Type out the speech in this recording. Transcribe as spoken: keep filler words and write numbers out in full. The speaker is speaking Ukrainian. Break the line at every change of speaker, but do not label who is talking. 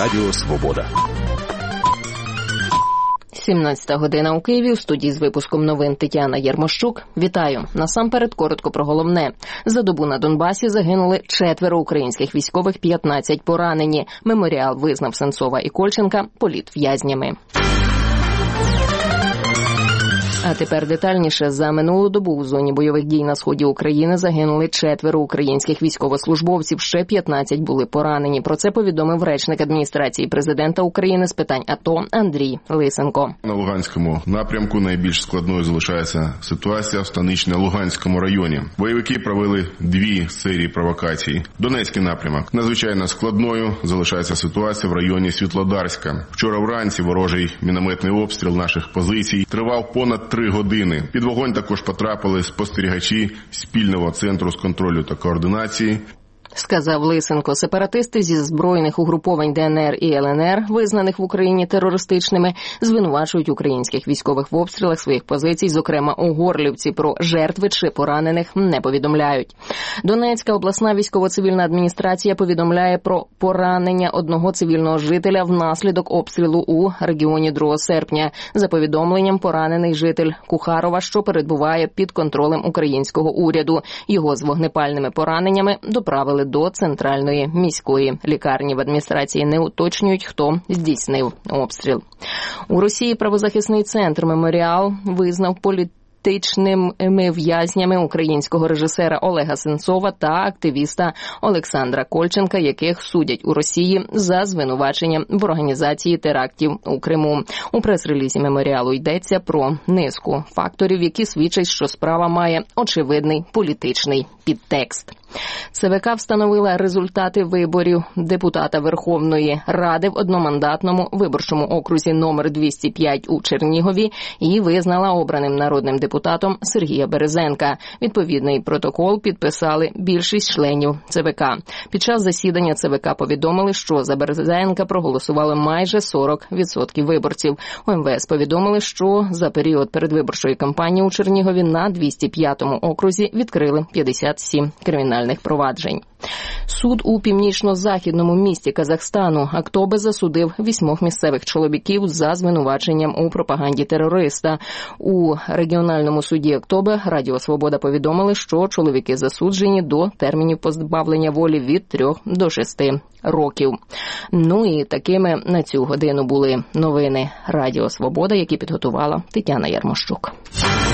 Радіо Свобода.
сімнадцята година у Києві. У студії з випуском новин Тетяна Єрмощук. Вітаю. Насамперед коротко про головне. За добу на Донбасі загинули четверо українських військових, п'ятнадцять поранені. Меморіал визнав Сенцова і Кольченка політв'язнями. А тепер детальніше. За минулу добу у зоні бойових дій на сході України загинули четверо українських військовослужбовців, ще п'ятнадцять були поранені. Про це повідомив речник адміністрації президента України з питань АТО Андрій Лисенко.
На Луганському напрямку найбільш складною залишається ситуація в Станично-Луганському районі. Бойовики провели дві серії провокацій. Донецький напрямок. Надзвичайно складною залишається ситуація в районі Світлодарська. Вчора вранці ворожий мінометний обстріл наших позицій тривав понад три години. Під вогонь також потрапили спостерігачі спільного центру з контролю та координації.
Сказав Лисенко. Сепаратисти зі збройних угруповань ДНР і ЛНР, визнаних в Україні терористичними, звинувачують українських військових в обстрілах своїх позицій, зокрема у Горлівці. Про жертви чи поранених не повідомляють. Донецька обласна військово-цивільна адміністрація повідомляє про поранення одного цивільного жителя внаслідок обстрілу у регіоні другого серпня. За повідомленням, поранений житель Кухарова, що перебуває під контролем українського уряду. Його з вогнепальними пораненнями доправили до центральної міської лікарні. В адміністрації не уточнюють, хто здійснив обстріл. У Росії правозахисний центр «Меморіал» визнав політичними в'язнями українського режисера Олега Сенцова та активіста Олександра Кольченка, яких судять у Росії за звинуваченням в організації терактів у Криму. У прес-релізі «Меморіалу» йдеться про низку факторів, які свідчать, що справа має очевидний політичний підтекст. ЦВК встановила результати виборів депутата Верховної Ради в одномандатному виборчому окрузі номер двісті п'ять у Чернігові і визнала обраним народним депутатом Сергія Березенка. Відповідний протокол підписали більшість членів ЦВК. Під час засідання ЦВК повідомили, що за Березенка проголосували майже сорок відсотків виборців. У МВС повідомили, що за період передвиборчої кампанії у Чернігові на двісті п'ятому окрузі відкрили п'ятдесят сім кримінальних проваджень. Суд у північно-західному місті Казахстану Актобе засудив вісьмох місцевих чоловіків за звинуваченням у пропаганді терориста. У регіональному суді Актобе Радіо Свобода повідомили, що чоловіки засуджені до термінів позбавлення волі від трьох до шести років. Ну і такими на цю годину були новини Радіо Свобода, які підготувала Тетяна Єрмощук.